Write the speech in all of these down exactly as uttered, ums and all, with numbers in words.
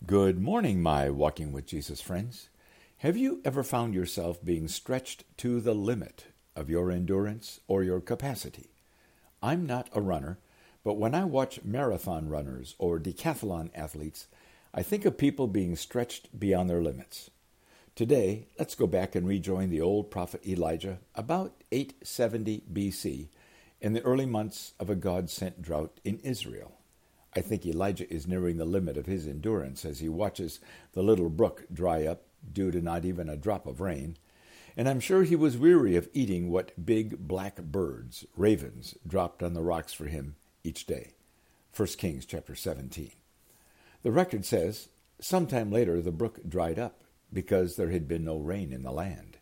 Good morning, my Walking with Jesus friends. Have you ever found yourself being stretched to the limit of your endurance or your capacity? I'm not a runner, but when I watch marathon runners or decathlon athletes, I think of people being stretched beyond their limits. Today, let's go back and rejoin the old prophet Elijah about eight seventy B C in the early months of a God-sent drought in Israel. I think Elijah is nearing the limit of his endurance as he watches the little brook dry up due to not even a drop of rain, and I'm sure he was weary of eating what big black birds, ravens, dropped on the rocks for him each day. First Kings chapter seventeen. The record says, sometime later the brook dried up because there had been no rain in the land.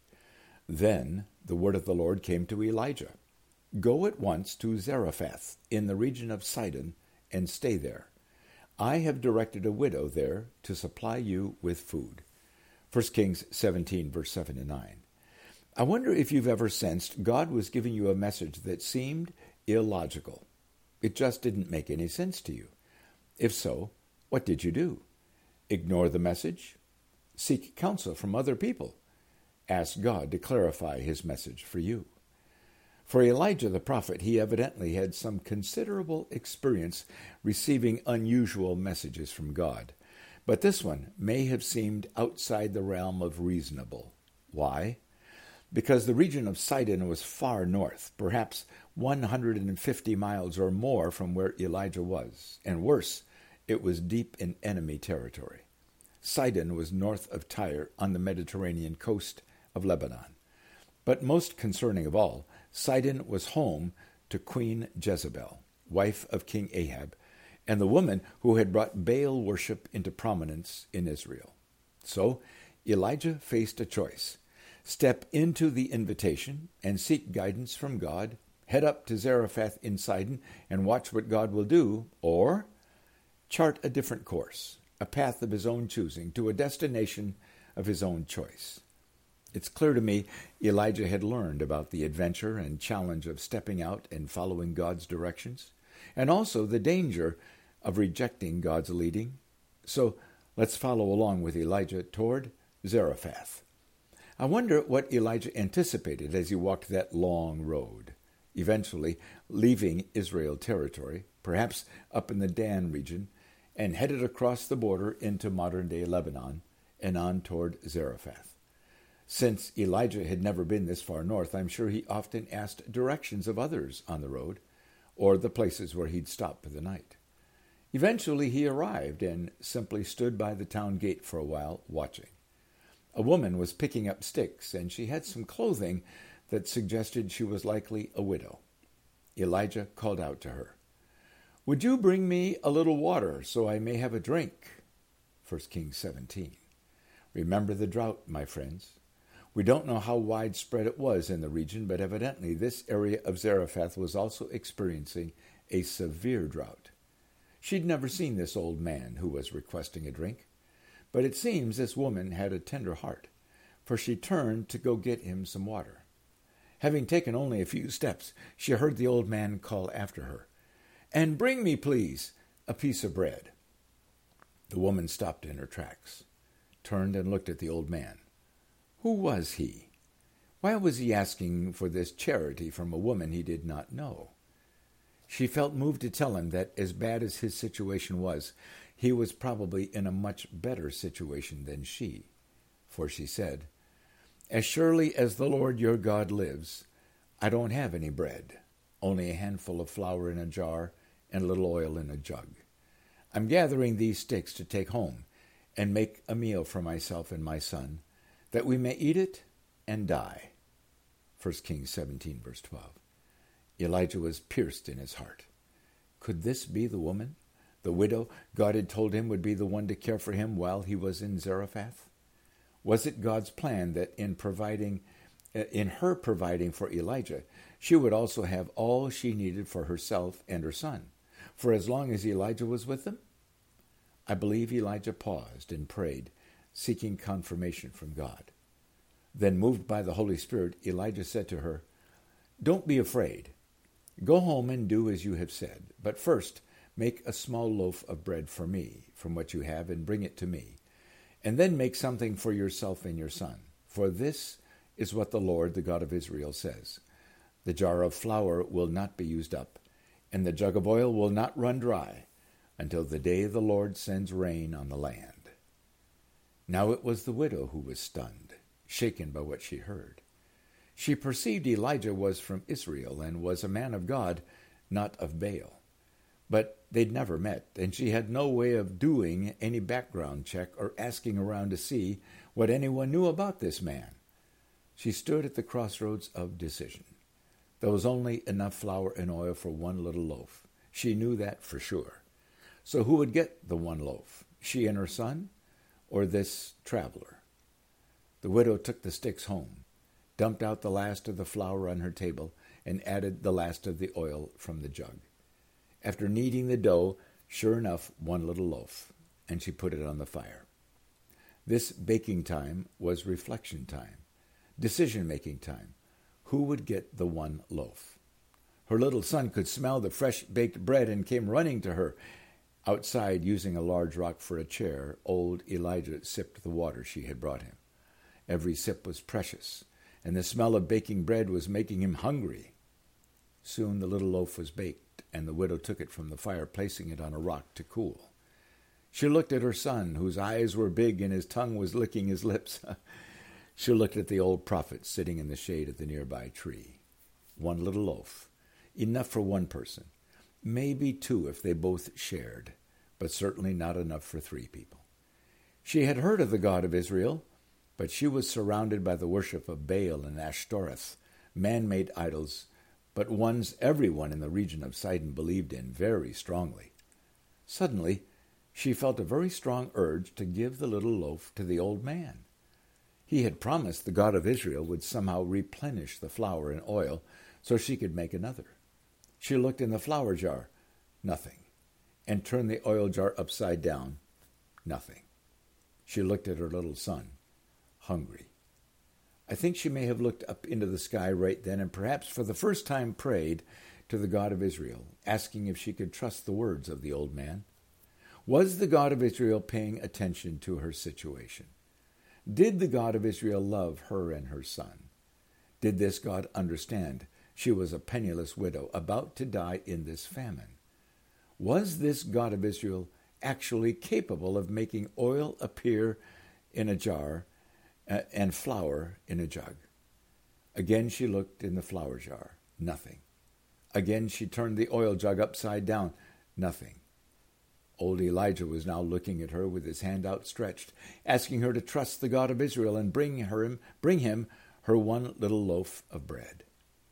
Then the word of the Lord came to Elijah. Go at once to Zarephath in the region of Sidon and stay there. I have directed a widow there to supply you with food. First Kings seventeen, verse seven and nine. I wonder if you've ever sensed God was giving you a message that seemed illogical. It just didn't make any sense to you. If so, what did you do? Ignore the message? Seek counsel from other people. Ask God to clarify his message for you. For Elijah the prophet, he evidently had some considerable experience receiving unusual messages from God. But this one may have seemed outside the realm of reasonable. Why? Because the region of Sidon was far north, perhaps one hundred fifty miles or more from where Elijah was. And worse, it was deep in enemy territory. Sidon was north of Tyre on the Mediterranean coast of Lebanon. But most concerning of all, Sidon was home to Queen Jezebel, wife of King Ahab, and the woman who had brought Baal worship into prominence in Israel. So Elijah faced a choice. Step into the invitation and seek guidance from God, head up to Zarephath in Sidon and watch what God will do, or chart a different course, a path of his own choosing to a destination of his own choice. It's clear to me Elijah had learned about the adventure and challenge of stepping out and following God's directions, and also the danger of rejecting God's leading. So let's follow along with Elijah toward Zarephath. I wonder what Elijah anticipated as he walked that long road, eventually leaving Israel territory, perhaps up in the Dan region, and headed across the border into modern-day Lebanon and on toward Zarephath. Since Elijah had never been this far north, I'm sure he often asked directions of others on the road, or the places where he'd stop for the night. Eventually he arrived and simply stood by the town gate for a while, watching. A woman was picking up sticks, and she had some clothing that suggested she was likely a widow. Elijah called out to her, "Would you bring me a little water so I may have a drink?" First Kings seventeen. Remember the drought, my friends. We don't know how widespread it was in the region, but evidently this area of Zarephath was also experiencing a severe drought. She'd never seen this old man who was requesting a drink, but it seems this woman had a tender heart, for she turned to go get him some water. Having taken only a few steps, she heard the old man call after her, "And bring me, please, a piece of bread." The woman stopped in her tracks, turned and looked at the old man. Who was he? Why was he asking for this charity from a woman he did not know? She felt moved to tell him that as bad as his situation was, he was probably in a much better situation than she. For she said, "As surely as the Lord your God lives, I don't have any bread, only a handful of flour in a jar and a little oil in a jug. I'm gathering these sticks to take home and make a meal for myself and my son, that we may eat it and die." First Kings seventeen, verse twelve. Elijah was pierced in his heart. Could this be the woman, the widow God had told him would be the one to care for him while he was in Zarephath? Was it God's plan that in providing, in her providing for Elijah, she would also have all she needed for herself and her son, for as long as Elijah was with them? I believe Elijah paused and prayed, seeking confirmation from God. Then, moved by the Holy Spirit, Elijah said to her, "Don't be afraid. Go home and do as you have said, but first Make a small loaf of bread for me from what you have and bring it to me. And then make something for yourself and your son. For this is what the Lord, the God of Israel, says. The jar of flour will not be used up, and the jug of oil will not run dry, until the day the Lord sends rain on the land. Now it was the widow who was stunned, shaken by what she heard. She perceived Elijah was from Israel and was a man of God, not of Baal. But they'd never met, and she had no way of doing any background check or asking around to see what anyone knew about this man. She stood at the crossroads of decision. There was only enough flour and oil for one little loaf. She knew that for sure. So who would get the one loaf, she and her son, or this traveler? The widow took the sticks home, dumped out the last of the flour on her table, and added the last of the oil from the jug. After kneading the dough, sure enough, one little loaf, and she put it on the fire. This baking time was reflection time, decision-making time. Who would get the one loaf? Her little son could smell the fresh baked bread and came running to her. Outside, using a large rock for a chair, old Elijah sipped the water she had brought him. Every sip was precious, and the smell of baking bread was making him hungry. Soon the little loaf was baked, and the widow took it from the fire, placing it on a rock to cool. She looked at her son, whose eyes were big and his tongue was licking his lips. She looked at the old prophet sitting in the shade of the nearby tree. One little loaf, enough for one person, maybe two if they both shared, but certainly not enough for three people. She had heard of the God of Israel, but she was surrounded by the worship of Baal and Ashtoreth, man-made idols, but ones everyone in the region of Sidon believed in very strongly. Suddenly, she felt a very strong urge to give the little loaf to the old man. He had promised the God of Israel would somehow replenish the flour and oil so she could make another. She looked in the flour jar, nothing, and turned the oil jar upside down, nothing. She looked at her little son, hungry. I think she may have looked up into the sky right then and perhaps for the first time prayed to the God of Israel, asking if she could trust the words of the old man. Was the God of Israel paying attention to her situation? Did the God of Israel love her and her son? Did this God understand she was a penniless widow about to die in this famine? Was this God of Israel actually capable of making oil appear in a jar and flour in a jug? Again she looked in the flour jar, nothing. Again she turned the oil jug upside down, nothing. Old Elijah was now looking at her with his hand outstretched, asking her to trust the God of Israel and bring her, bring him her one little loaf of bread.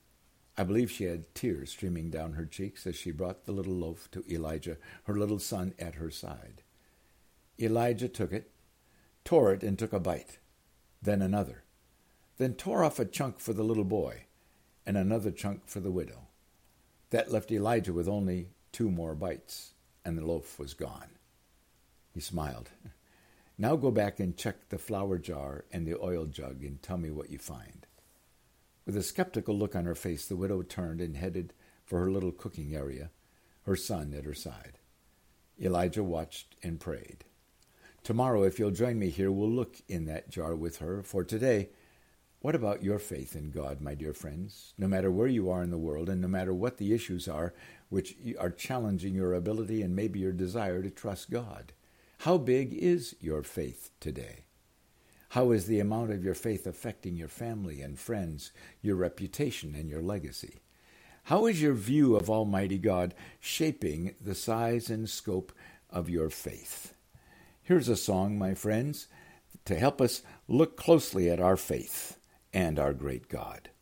I believe she had tears streaming down her cheeks as she brought the little loaf to Elijah, her little son at her side. Elijah took it, tore it, and took a bite, then another, then tore off a chunk for the little boy and another chunk for the widow. That left Elijah with only two more bites, and the loaf was gone. He smiled. Now go back and check the flour jar and the oil jug and tell me what you find. With a skeptical look on her face, the widow turned and headed for her little cooking area, her son at her side. Elijah watched and prayed. Tomorrow, if you'll join me here, we'll look in that jar with her. For today, what about your faith in God, my dear friends? No matter where you are in the world and no matter what the issues are which are challenging your ability and maybe your desire to trust God, how big is your faith today? How is the amount of your faith affecting your family and friends, your reputation and your legacy? How is your view of Almighty God shaping the size and scope of your faith? Here's a song, my friends, to help us look closely at our faith and our great God.